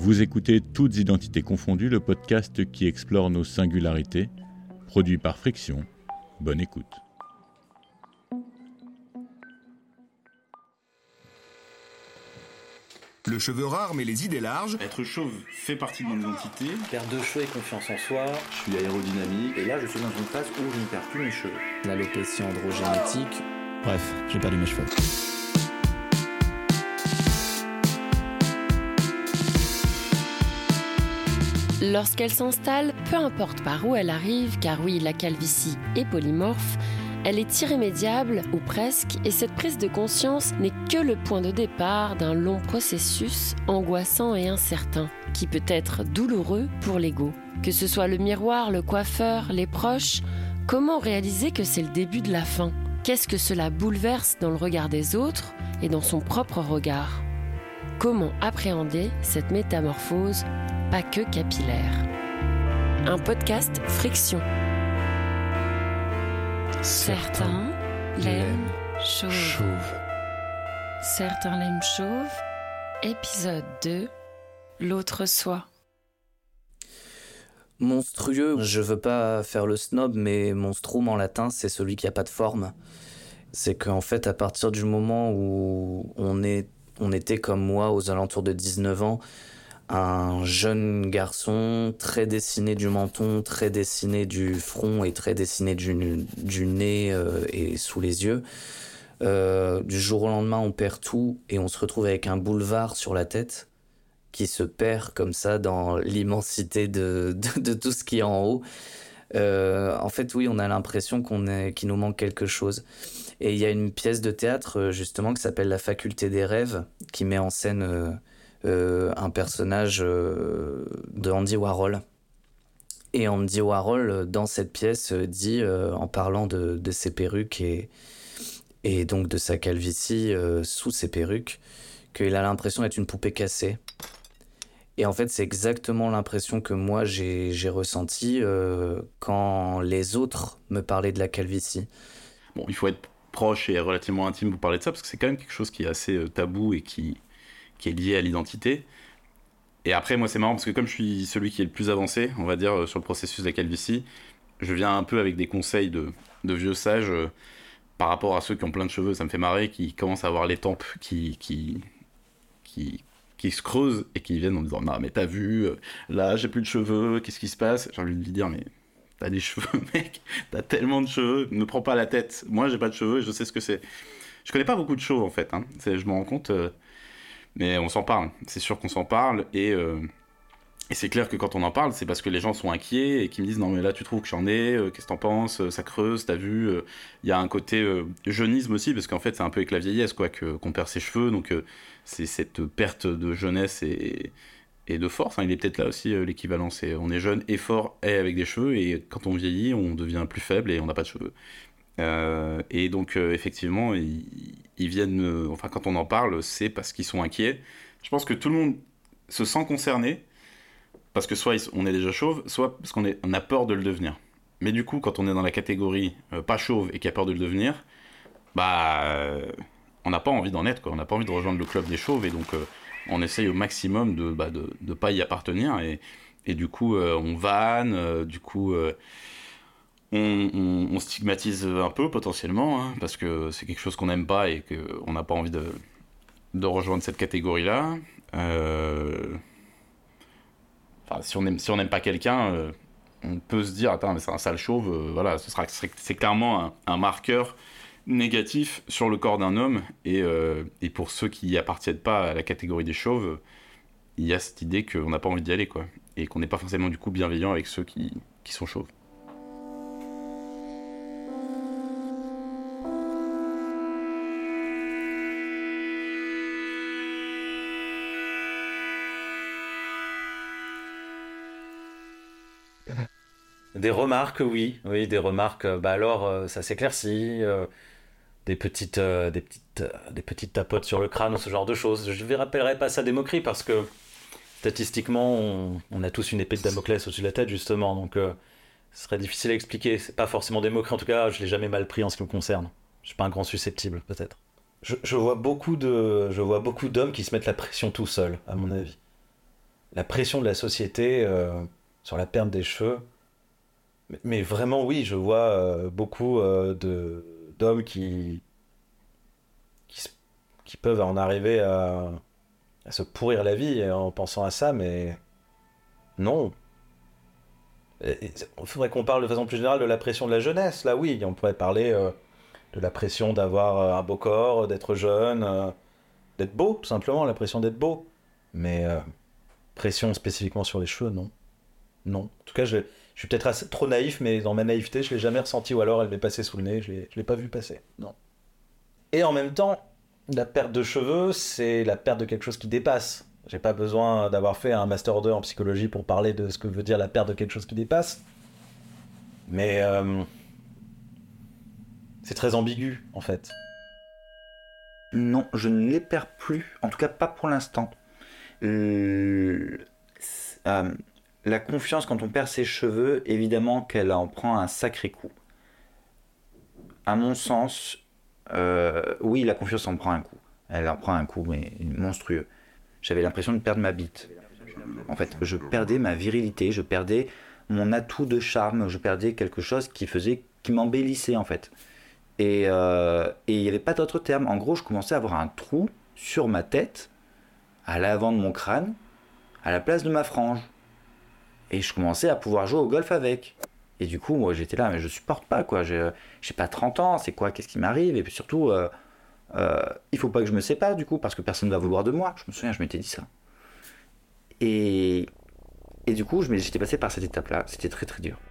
Vous écoutez Toutes identités confondues, le podcast qui explore nos singularités, produit par Friction. Bonne écoute. Le cheveu rare mais les idées larges. Être chauve fait partie de mon identité. Perte de cheveux et confiance en soi. Je suis aérodynamique. Et là, je suis dans une phase où je ne perds plus mes cheveux. L'alopécie androgénétique. Bref, j'ai perdu mes cheveux. Lorsqu'elle s'installe, peu importe par où elle arrive, car oui, la calvitie est polymorphe, elle est irrémédiable, ou presque, et cette prise de conscience n'est que le point de départ d'un long processus angoissant et incertain, qui peut être douloureux pour l'ego. Que ce soit le miroir, le coiffeur, les proches, comment réaliser que c'est le début de la fin ? Qu'est-ce que cela bouleverse dans le regard des autres et dans son propre regard ? Comment appréhender cette métamorphose pas que capillaire. Un podcast Friction. Certains l'aiment chauve. Certains l'aiment chauve. Épisode 2. L'autre soi. Monstrueux, je veux pas faire le snob, mais monstrum en latin, c'est celui qui a pas de forme. C'est qu'en fait, à partir du moment où on était comme moi aux alentours de 19 ans, un jeune garçon très dessiné du menton, très dessiné du front et très dessiné du nez et sous les yeux. Du jour au lendemain, on perd tout et on se retrouve avec un boulevard sur la tête qui se perd comme ça dans l'immensité de tout ce qui est en haut. En fait, oui, on a l'impression qu'il nous manque quelque chose. Et il y a une pièce de théâtre justement qui s'appelle La Faculté des rêves, qui met en scène un personnage de Andy Warhol. Et Andy Warhol, dans cette pièce, dit, en parlant de ses perruques et donc de sa calvitie sous ses perruques, qu'il a l'impression d'être une poupée cassée. Et en fait, c'est exactement l'impression que moi j'ai ressentie quand les autres me parlaient de la calvitie. Bon, il faut être proche et relativement intime pour parler de ça, parce que c'est quand même quelque chose qui est assez tabou et qui est lié à l'identité. Et après, moi, c'est marrant, parce que comme je suis celui qui est le plus avancé, on va dire, sur le processus de la calvitie, je viens un peu avec des conseils de vieux sages par rapport à ceux qui ont plein de cheveux. Ça me fait marrer, qui commencent à avoir les tempes qui se creusent et qui viennent en disant « Non, mais t'as vu, là, j'ai plus de cheveux, qu'est-ce qui se passe ?» J'ai envie de lui dire « Mais t'as des cheveux, mec, t'as tellement de cheveux, ne prends pas la tête. Moi, j'ai pas de cheveux et je sais ce que c'est. » Je connais pas beaucoup de chauves, en fait, hein. Je me rends compte... mais on s'en parle, c'est sûr qu'on s'en parle, et c'est clair que quand on en parle, c'est parce que les gens sont inquiets et qu'ils me disent « Non mais là tu trouves que j'en ai, qu'est-ce que t'en penses, ça creuse, t'as vu ?» Il y a un côté jeunisme aussi, parce qu'en fait c'est un peu avec la vieillesse quoi, qu'on perd ses cheveux, donc c'est cette perte de jeunesse et de force, hein. Il est peut-être là aussi l'équivalent, c'est on est jeune et fort et avec des cheveux, et quand on vieillit on devient plus faible et on n'a pas de cheveux. Et donc effectivement ils viennent, enfin quand on en parle c'est parce qu'ils sont inquiets. Je pense que tout le monde se sent concerné parce que soit on est déjà chauve, soit parce qu'on a peur de le devenir. Mais du coup quand on est dans la catégorie pas chauve et qui a peur de le devenir, on n'a pas envie d'en être quoi. On n'a pas envie de rejoindre le club des chauves, et donc on essaye au maximum de pas y appartenir, et du coup on vanne, du coup on stigmatise un peu potentiellement, hein, parce que c'est quelque chose qu'on n'aime pas et qu'on n'a pas envie de rejoindre cette catégorie-là. Si on n'aime pas quelqu'un, on peut se dire attends mais c'est un sale chauve, voilà, c'est clairement un marqueur négatif sur le corps d'un homme, et pour ceux qui n'y appartiennent pas à la catégorie des chauves, il y a cette idée qu'on n'a pas envie d'y aller quoi, et qu'on n'est pas forcément du coup bienveillant avec ceux qui sont chauves. Des remarques, oui, des remarques. Alors, ça s'éclaircit. Des petites tapotes sur le crâne ou ce genre de choses. Je ne rappellerai pas ça des moqueries parce que statistiquement, on a tous une épée de Damoclès au-dessus de la tête justement. Donc, ce serait difficile à expliquer. C'est pas forcément des moqueries. En tout cas, je l'ai jamais mal pris en ce qui me concerne. Je suis pas un grand susceptible, peut-être. Je vois beaucoup d'hommes qui se mettent la pression tout seuls, à mon avis. la pression de la société sur la perte des cheveux. Mais vraiment, oui, je vois beaucoup d'hommes qui peuvent en arriver à se pourrir la vie en pensant à ça, mais non. Il faudrait qu'on parle de façon plus générale de la pression de la jeunesse. Là, oui, on pourrait parler de la pression d'avoir un beau corps, d'être jeune, d'être beau, tout simplement, la pression d'être beau. Mais pression spécifiquement sur les cheveux, non. Non. En tout cas, je suis peut-être trop naïf, mais dans ma naïveté, je ne l'ai jamais ressenti, ou alors elle m'est passée sous le nez, je ne l'ai pas vu passer. Non. Et en même temps, la perte de cheveux, c'est la perte de quelque chose qui dépasse. J'ai pas besoin d'avoir fait un Master 2 en psychologie pour parler de ce que veut dire la perte de quelque chose qui dépasse. Mais c'est très ambigu, en fait. Non, je ne les perds plus. En tout cas, pas pour l'instant. La confiance, quand on perd ses cheveux, évidemment qu'elle en prend un sacré coup. À mon sens, oui, la confiance en prend un coup. Elle en prend un coup, mais monstrueux. J'avais l'impression de perdre ma bite. En fait, je perdais ma virilité, je perdais mon atout de charme, je perdais quelque chose qui m'embellissait, en fait. Et il n'y avait pas d'autre terme. En gros, je commençais à avoir un trou sur ma tête, à l'avant de mon crâne, à la place de ma frange. Et je commençais à pouvoir jouer au golf avec. Et du coup, moi, j'étais là, mais je supporte pas, quoi. J'ai pas 30 ans, c'est quoi, qu'est-ce qui m'arrive? Et puis surtout, il faut pas que je me sépare, du coup, parce que personne ne va vouloir de moi. Je me souviens, je m'étais dit ça. Et du coup, j'étais passé par cette étape-là. C'était très, très dur.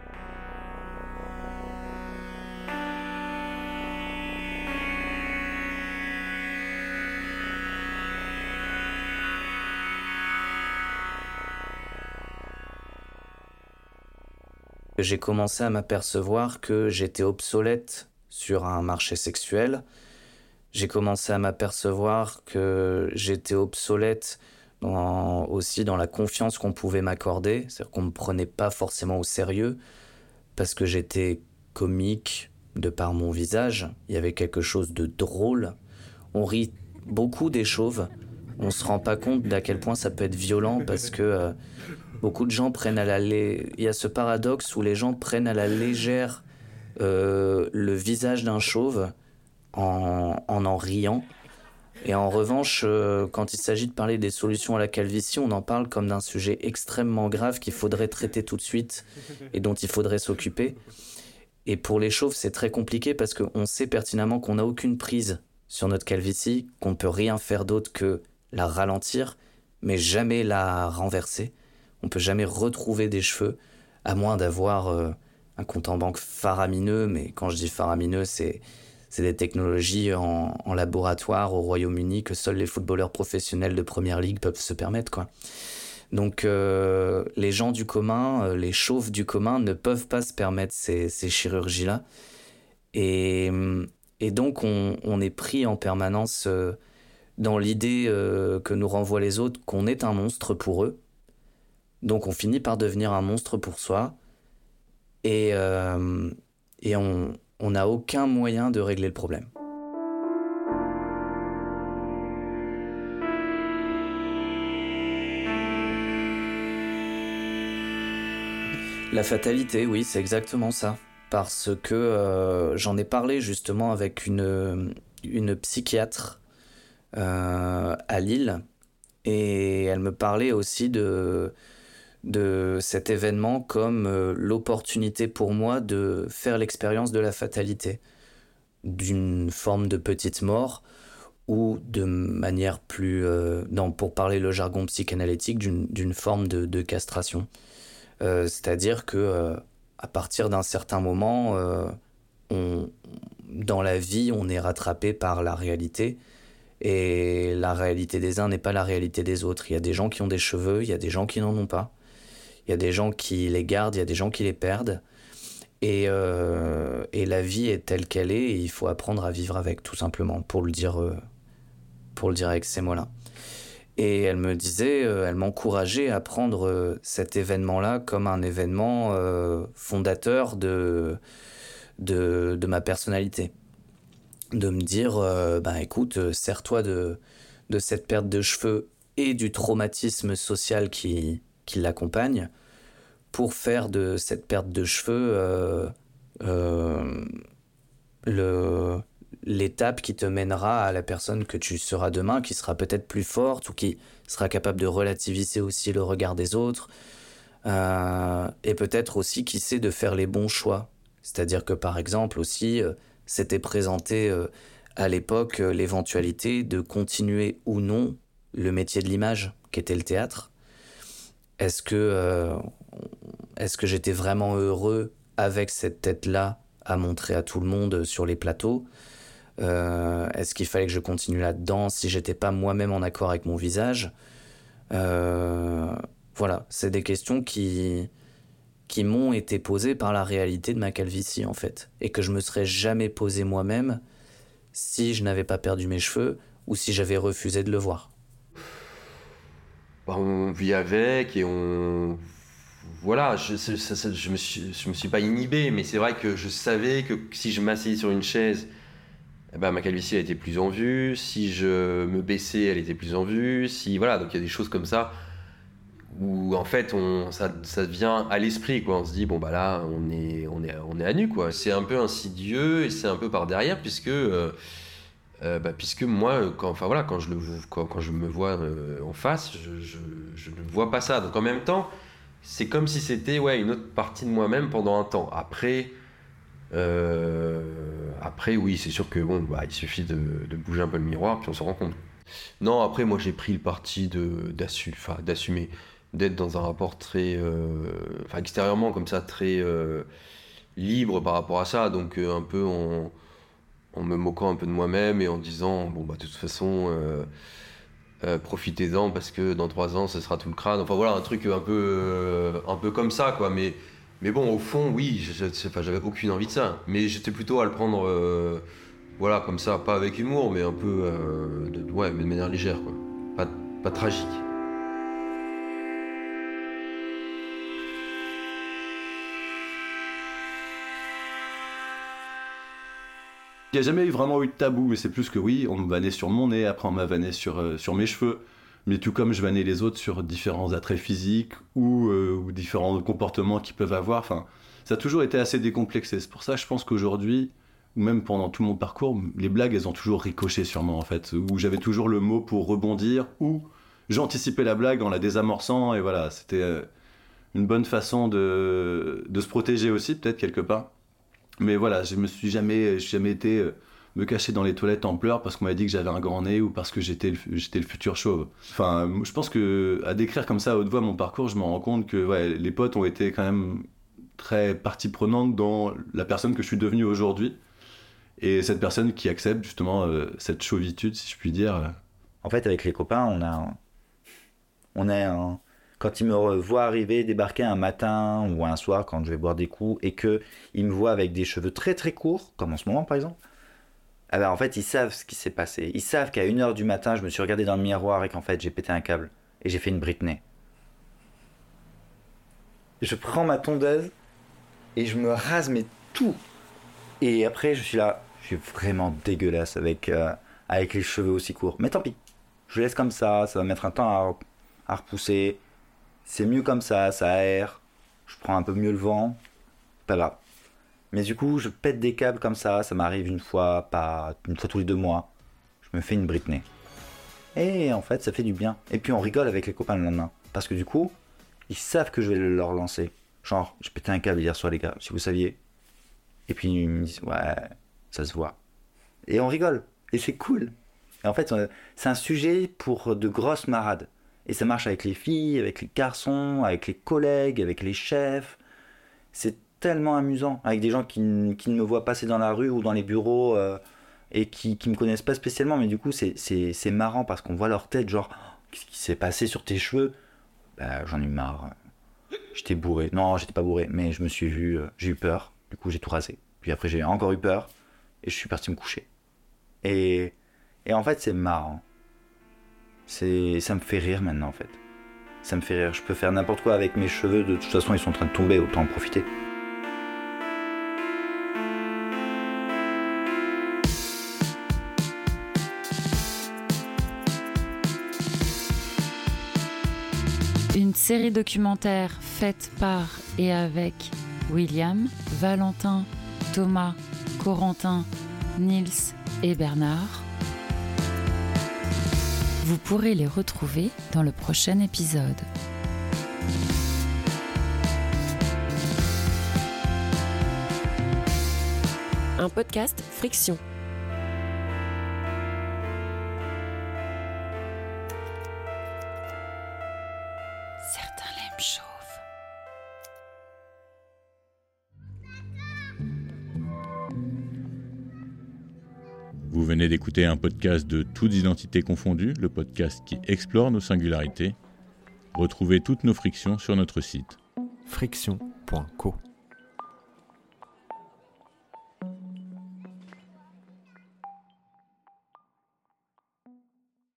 J'ai commencé à m'apercevoir que j'étais obsolète sur un marché sexuel. J'ai commencé à m'apercevoir que j'étais obsolète aussi dans la confiance qu'on pouvait m'accorder. C'est-à-dire qu'on ne me prenait pas forcément au sérieux parce que j'étais comique de par mon visage. Il y avait quelque chose de drôle. On rit beaucoup des chauves. On ne se rend pas compte d'à quel point ça peut être violent parce que beaucoup de gens prennent il y a ce paradoxe où les gens prennent à la légère le visage d'un chauve en riant. Et en revanche, quand il s'agit de parler des solutions à la calvitie, on en parle comme d'un sujet extrêmement grave qu'il faudrait traiter tout de suite et dont il faudrait s'occuper. Et pour les chauves, c'est très compliqué parce qu'on sait pertinemment qu'on n'a aucune prise sur notre calvitie, qu'on ne peut rien faire d'autre que la ralentir, mais jamais la renverser. On ne peut jamais retrouver des cheveux, à moins d'avoir un compte en banque faramineux. Mais quand je dis faramineux, c'est des technologies en laboratoire au Royaume-Uni que seuls les footballeurs professionnels de Première Ligue peuvent se permettre, quoi. Donc les gens du commun, les chauves du commun ne peuvent pas se permettre ces chirurgies-là. Et donc on est pris en permanence dans l'idée que nous renvoient les autres qu'on est un monstre pour eux. Donc on finit par devenir un monstre pour soi. Et on n'a aucun moyen de régler le problème. La fatalité, oui, c'est exactement ça. Parce que j'en ai parlé justement avec une psychiatre à Lille. Et elle me parlait aussi de cet événement comme l'opportunité pour moi de faire l'expérience de la fatalité, d'une forme de petite mort ou de manière plus, pour parler le jargon psychanalytique, d'une forme de castration. C'est-à-dire que à partir d'un certain moment, dans la vie, on est rattrapé par la réalité. Et la réalité des uns n'est pas la réalité des autres. Il y a des gens qui ont des cheveux, il y a des gens qui n'en ont pas. Il y a des gens qui les gardent, il y a des gens qui les perdent. Et la vie est telle qu'elle est, et il faut apprendre à vivre avec, tout simplement, pour le dire avec ces mots-là. Et elle me disait, elle m'encourageait à prendre cet événement-là comme un événement fondateur de ma personnalité. De me dire, écoute, sers-toi de cette perte de cheveux et du traumatisme social qui l'accompagne pour faire de cette perte de cheveux l'étape qui te mènera à la personne que tu seras demain, qui sera peut-être plus forte ou qui sera capable de relativiser aussi le regard des autres, et peut-être aussi qui sait de faire les bons choix. C'est-à-dire que par exemple aussi, s'était présenté à l'époque l'éventualité de continuer ou non le métier de l'image, qu'était le théâtre. Est-ce que j'étais vraiment heureux avec cette tête-là à montrer à tout le monde sur les plateaux ? Est-ce qu'il fallait que je continue là-dedans si j'étais pas moi-même en accord avec mon visage ? Voilà, c'est des questions qui m'ont été posées par la réalité de ma calvitie en fait, et que je me serais jamais posé moi-même si je n'avais pas perdu mes cheveux ou si j'avais refusé de le voir. On vit avec et on... Voilà, je me suis pas inhibé, mais c'est vrai que je savais que si je m'asseyais sur une chaise, ma calvitie elle était plus en vue, si je me baissais elle était plus en vue, voilà, donc il y a des choses comme ça où en fait ça vient à l'esprit quoi, on se dit bon là on est à nu quoi, c'est un peu insidieux et c'est un peu par derrière puisque moi quand je me vois en face, je ne vois pas ça, donc en même temps c'est comme si c'était une autre partie de moi-même pendant un temps. Après oui, c'est sûr que il suffit de bouger un peu le miroir puis on s'en rend compte. Non, après moi j'ai pris le parti d'assumer, d'être dans un rapport très extérieurement comme ça, très libre par rapport à ça, donc un peu en me moquant un peu de moi-même et en disant de toute façon profitez-en parce que dans 3 ans ce sera tout le crâne, enfin voilà, un truc un peu comme ça quoi, mais bon au fond oui, j'avais aucune envie de ça, mais j'étais plutôt à le prendre comme ça, pas avec humour mais un peu mais de manière légère quoi, pas tragique. Il n'y a jamais vraiment eu de tabou, mais c'est plus que oui, on me vannait sur mon nez, après on m'a vanné sur mes cheveux, mais tout comme je vannais les autres sur différents attraits physiques ou différents comportements qu'ils peuvent avoir, enfin, ça a toujours été assez décomplexé. C'est pour ça je pense qu'aujourd'hui, ou même pendant tout mon parcours, les blagues elles ont toujours ricoché sur moi en fait, où j'avais toujours le mot pour rebondir, ou j'anticipais la blague en la désamorçant, et voilà, c'était une bonne façon de se protéger aussi peut-être quelque part. Mais voilà, je me suis jamais été me cacher dans les toilettes en pleurs parce qu'on m'avait dit que j'avais un grand nez ou parce que j'étais le futur chauve. Enfin, je pense que à décrire comme ça à haute voix mon parcours, je me rends compte que les potes ont été quand même très partie prenante dans la personne que je suis devenu aujourd'hui. Et cette personne qui accepte justement cette chauvitude, si je puis dire. En fait, avec les copains, on a un... Quand ils me voient débarquer un matin ou un soir quand je vais boire des coups et qu'ils me voient avec des cheveux très très courts, comme en ce moment par exemple, en fait ils savent ce qui s'est passé. Ils savent qu'à 1h du matin, je me suis regardé dans le miroir et qu'en fait j'ai pété un câble et j'ai fait une Britney. Je prends ma tondeuse et je me rase tout. Et après je suis là, je suis vraiment dégueulasse avec les cheveux aussi courts. Mais tant pis, je laisse comme ça va mettre un temps à repousser. C'est mieux comme ça aère, je prends un peu mieux le vent, pas grave. Mais du coup, je pète des câbles comme ça m'arrive une fois tous les 2 mois. Je me fais une Britney. Et en fait, ça fait du bien. Et puis on rigole avec les copains le lendemain. Parce que du coup, ils savent que je vais leur lancer. Genre, j'ai pété un câble hier soir les gars, si vous saviez. Et puis ils me disent, ouais, ça se voit. Et on rigole. Et c'est cool. Et en fait, c'est un sujet pour de grosses marades. Et ça marche avec les filles, avec les garçons, avec les collègues, avec les chefs. C'est tellement amusant. Avec des gens qui ne me voient passer dans la rue ou dans les bureaux et qui me connaissent pas spécialement. Mais du coup, c'est marrant parce qu'on voit leur tête, genre, qu'est-ce qui s'est passé sur tes cheveux ? J'en ai eu marre. J'étais bourré. Non, j'étais pas bourré, mais je me suis vu, j'ai eu peur. Du coup, j'ai tout rasé. Puis après, j'ai encore eu peur et je suis parti me coucher. Et en fait, c'est marrant. Ça me fait rire maintenant en fait. Ça me fait rire, je peux faire n'importe quoi avec mes cheveux, de toute façon ils sont en train de tomber, autant en profiter. Une série documentaire faite par et avec William, Valentin, Thomas, Corentin, Nils et Bernard. Vous pourrez les retrouver dans le prochain épisode. Un podcast Friction. Certains l'aiment chauve. Vous venez d'écouter un podcast de Toutes identités confondues, le podcast qui explore nos singularités. Retrouvez toutes nos frictions sur notre site. friction.co